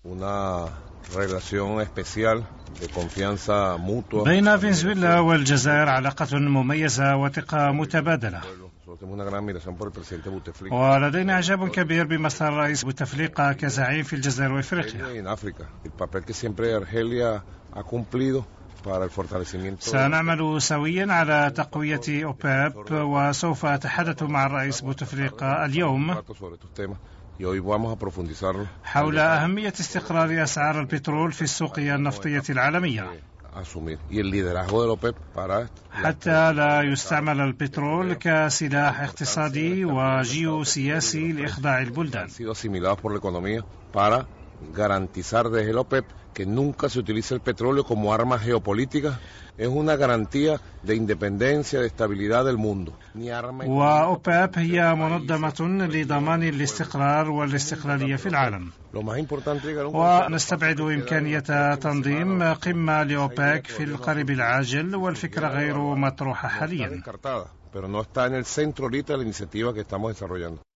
بين فنزويلا والجزائر علاقة مميزة وثقة متبادلة، ولدينا إعجاب كبير بمسار الرئيس بوتفليقة كزعيم في الجزائر وإفريقيا. سنعمل سويا على تقوية أوباب، وسوف أتحدث مع الرئيس بوتفليقة اليوم حول أهمية استقرار أسعار البترول في السوق النفطية العالمية، حتى لا يستعمل البترول كسلاح اقتصادي وجيوسياسي لإخضاع البلدان. que nunca se utilice el petróleo como arma geopolítica, es una garantía de independencia, de estabilidad del mundo. وأوباب هي منظمة لضمان الاستقرار والاستقلالية في العالم، ونستبعد إمكانية تنظيم قمة لأوبك في القريب العاجل، والفكرة غير مطروحة حاليا.